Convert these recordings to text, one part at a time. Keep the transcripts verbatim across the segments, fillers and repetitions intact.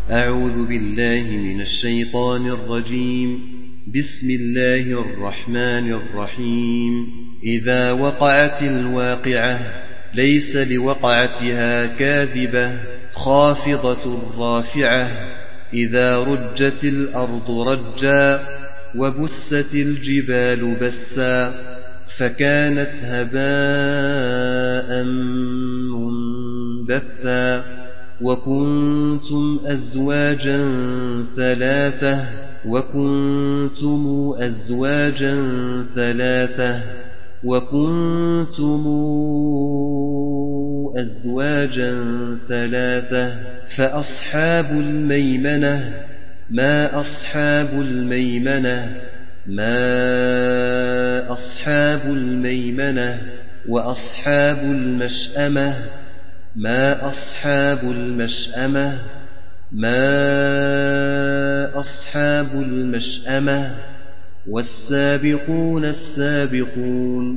أعوذ بالله من الشيطان الرجيم. بسم الله الرحمن الرحيم. إذا وقعت الواقعة ليس لوقعتها كاذبة خافضة رافعة. إذا رجت الأرض رجا وبست الجبال بسا فكانت هباء منبثا. وكنتم أزواجا ثلاثة وكنتم أزواجا ثلاثة وكنتم أزواجا ثلاثة فأصحاب الميمنة ما أصحاب الميمنة ما أصحاب الميمنة. وأصحاب المشأمة ما أصحاب المشأمة ما أصحاب المشأمة. والسابقون السابقون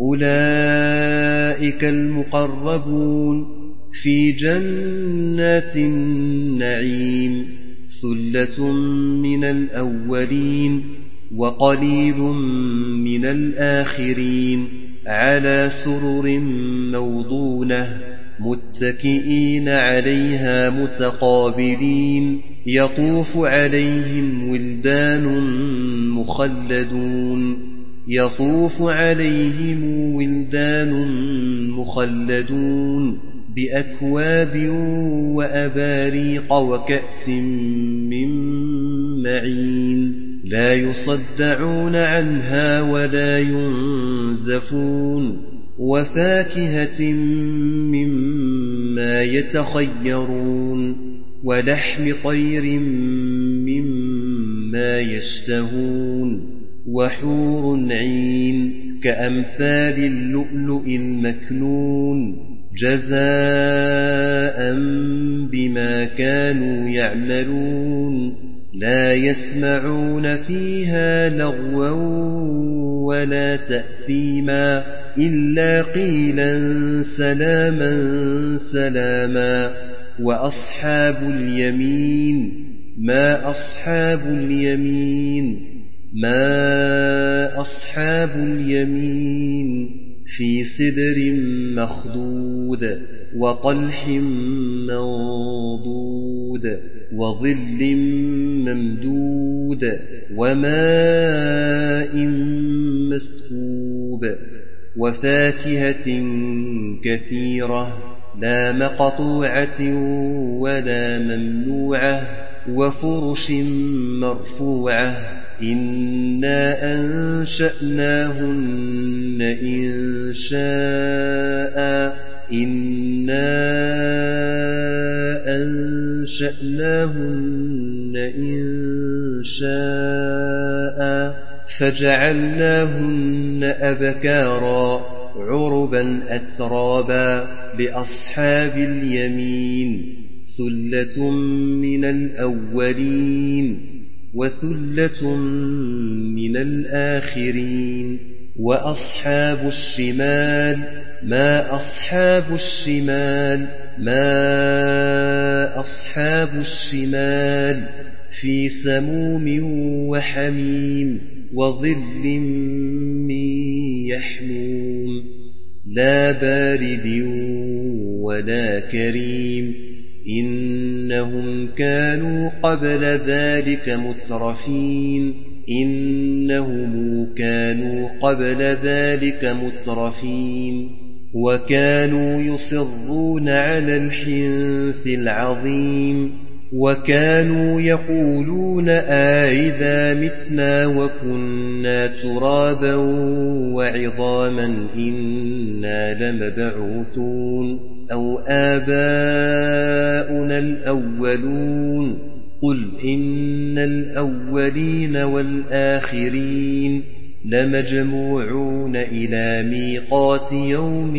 أولئك المقربون في جنات النعيم. ثلة من الأولين وقليل من الآخرين. على سرر موضونة متكئين عليها متقابلين. يطوف عليهم ولدان مخلدون يطوف عليهم ولدان مخلدون بأكواب وأباريق وكأس من معين. لا يصدعون عنها ولا ينزفون. وفاكهة مما يتخيرون ولحم طير مما يشتهون. وحور عين كأمثال اللؤلؤ المكنون جزاء بما كانوا يعملون. لا يسمعون فيها لغوا ولا تأثيما إلا قيلا سلاما سلاما. وأصحاب اليمين ما أصحاب اليمين ما أصحاب اليمين. في سدر مخضود وطلح منضود وظل ممدود وماء مسكوب. وفاكهة كثيرة لا مقطوعة ولا ممنوعة. وفرش مرفوعة. إنا أنشأناهن إنشاء إنا أنشأناهن إنشاء فجعلناهن أبكارا عربا أترابا. لأصحاب اليمين ثلة من الأولين وثلة من الآخرين. وأصحاب الشمال ما أصحاب الشمال ما أصحاب الشمال. في سموم وحميم وظل من يحموم لا بارد ولا كريم. إنهم كانوا قبل ذلك مترفين إنهم كانوا قبل ذلك مترفين. وكانوا يصرون على الحنث العظيم. وكانوا يقولون أئذا متنا وكنا ترابا وعظاما إنا لمبعوثون أو آباؤنا الأولون. قل إن الأولين والآخرين لمجموعون إلى ميقات يوم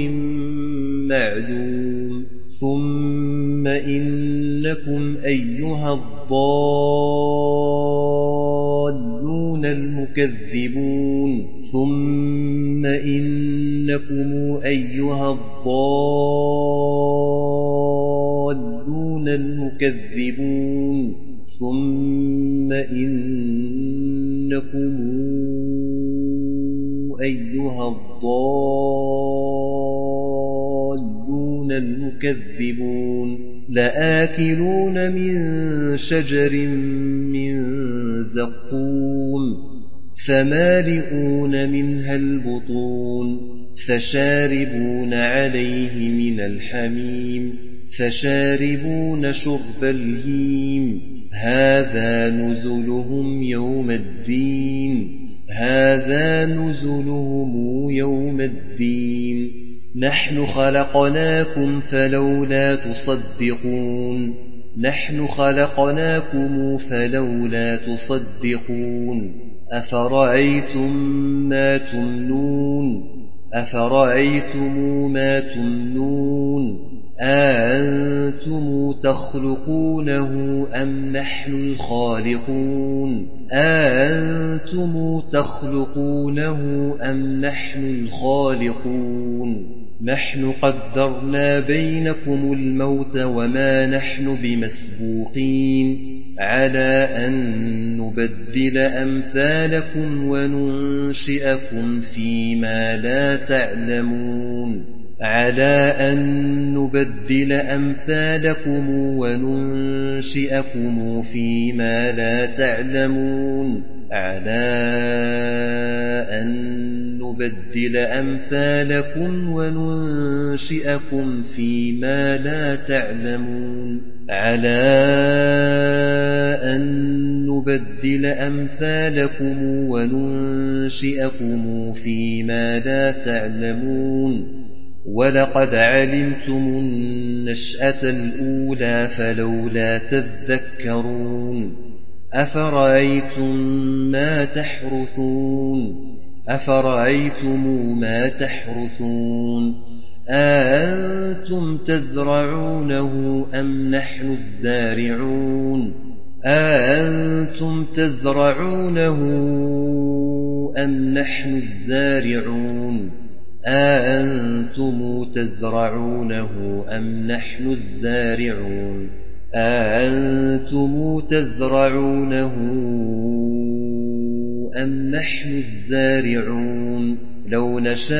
معلوم. ثم إنكم أيها الضالون المكذبون ثم إنكم أيها الضالون المكذبون المكذبون ثم إنكم أيها الضالون المكذبون لآكلون من شجر من زقوم فمالئون منها البطون فشاربون عليه من الحميم فشاربون شرب الهيم هذا نزلهم يوم الدين هذا نزلهم يوم الدين نحن خلقناكم فلولا تصدقون نحن خلقناكم فلولا تصدقون أفرأيتم ما تمنون أفرأيتم ما تمنون أأنتم تخلقونه أم نحن الخالقون أأنتم تخلقونه أم نحن الخالقون نحن قدرنا بينكم الموت وما نحن بمسبوقين على أن نبدل أمثالكم وننشئكم فيما لا تعلمون على أن نبدل أمثالكم وننشئكم فيما لا تعلمون على أن نبدل أمثالكم وننشئكم فيما لا تعلمون على أن نبدل أمثالكم وننشئكم فيما لا تعلمون ولقد علمتم النشأة الأولى فلولا تذكرون أفرأيتم ما تحرثون أفرأيتم ما تحرثون أأنتم تزرعونه أم نحن الزارعون أأنتم تزرعونه أم نحن الزارعون أأنتم تزرعونه أم نحن الزارعون أأنتم تزرعونه أم نحن الزارعون لو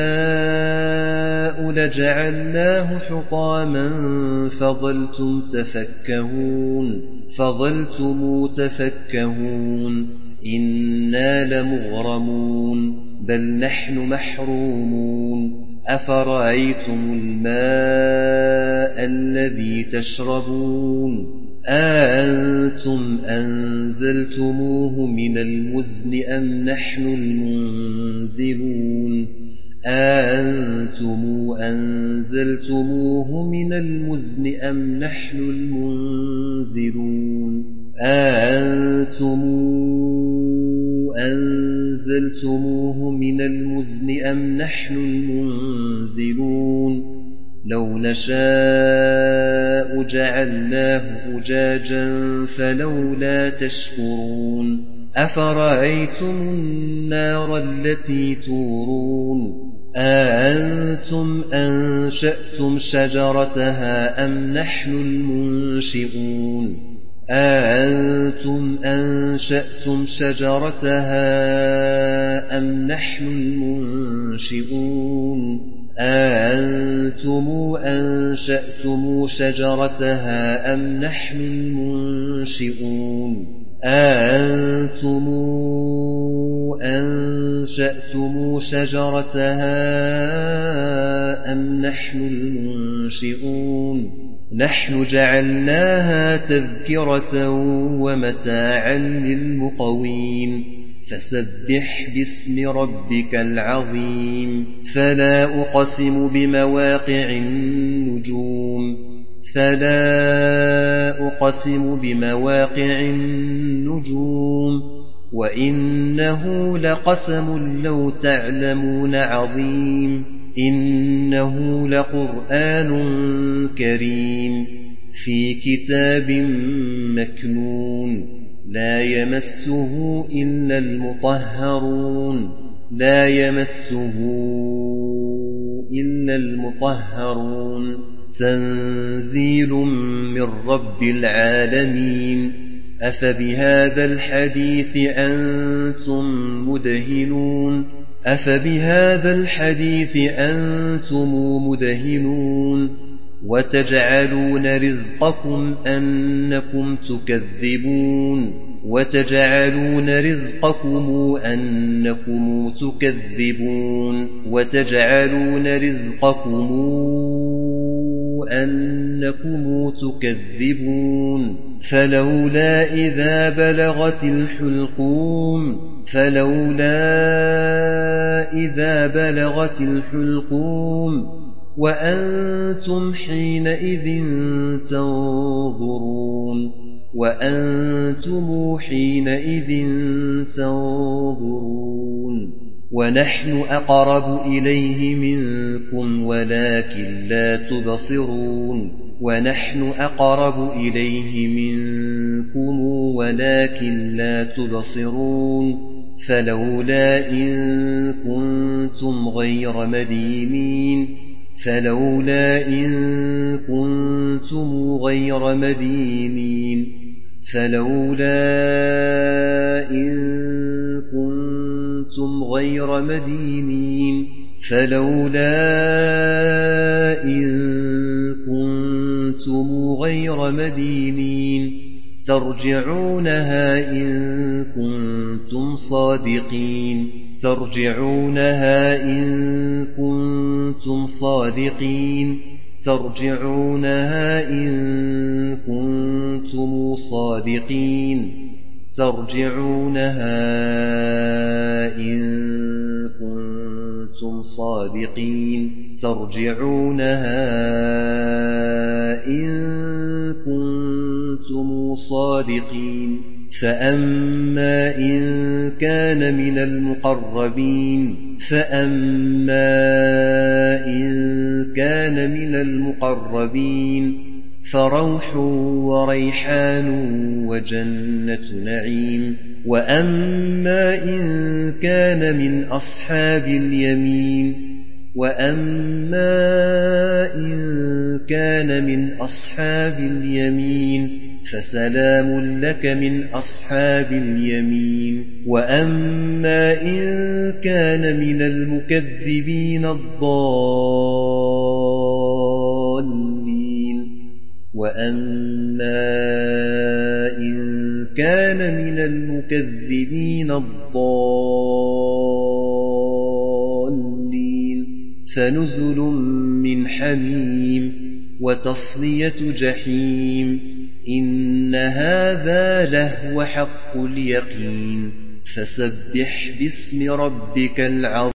نشاء لجعلناه حطاما فظلتم تفكهون فظلتم تفكهون إنا لمغرمون بل نحن محرومون أفرأيتم الماء الذي تشربون أأنتم أنزلتموه من المزن أم نحن المنزلون أأنتم أنزلتموه من المزن أم نحن المنزلون أأنتم أنزلتموه من المزن أم نحن المنزلون لو نشاء جعلناه أجاجا فلولا تشكرون أفرأيتم النار التي تورون أأنتم أنشأتم شجرتها أم نحن المنشئون أأنتم أنشأتم شجرتها أم نحن المنشئون أأنتم أنشأتم شجرتها أم نحن المنشئون أأنتم أنشأتم شجرتها أم نحن المنشئون نحن جعلناها تذكرة ومتاعا للمقوين فسبح باسم ربك العظيم فلا أقسم بمواقع النجوم فلا أقسم بمواقع النجوم وإنه لقسم لو تعلمون عظيم إنه لقرآن كريم في كتاب مكنون لا يمسه إلا المطهرون لا يمسه إلا المطهرون تنزيل من رب العالمين أفبهذا الحديث أنتم مدهنون أفبهذا الحديث أنتم مدهنون وتجعلون رزقكم أنكم تكذبون وتجعلون رزقكم أنكم تكذبون وتجعلون رزقكم أنكم تكذبون فلولا إذا بلغت الحلقوم فلولا إذا بلغت الحلقوم وأنتم حينئذ تنظرون وأنتم حينئذ تنظرون ونحن أقرب إليه منكم ولكن لا تبصرون ونحن أقرب إليه منكم ولكن لا تبصرون فلولا إن كنتم غير مدينين فلولا إن كنتم غير مدينين فلولا إن كنتم غير مدينين فلولا إن كنتم غير مدينين ترجعونها إن كنتم صادقين ترجعونها إن كنتم صادقين ترجعونها إن كنتم صادقين ترجعونها إن كنتم صادقين ترجعونها إن كنتم صادقين فأما إن كان من المقربين فأما إن كان من المقربين فروح وريحان وجنة نعيم وأما إن كان من أصحاب اليمين وأما إن كان من أصحاب اليمين فسلام لك من أصحاب اليمين وأما إن كان من المكذبين الضالين وأما إن كان من المكذبين الضالين فنزل من حميم وتصلية جحيم إن هذا لهو حق اليقين فسبح باسم ربك العظيم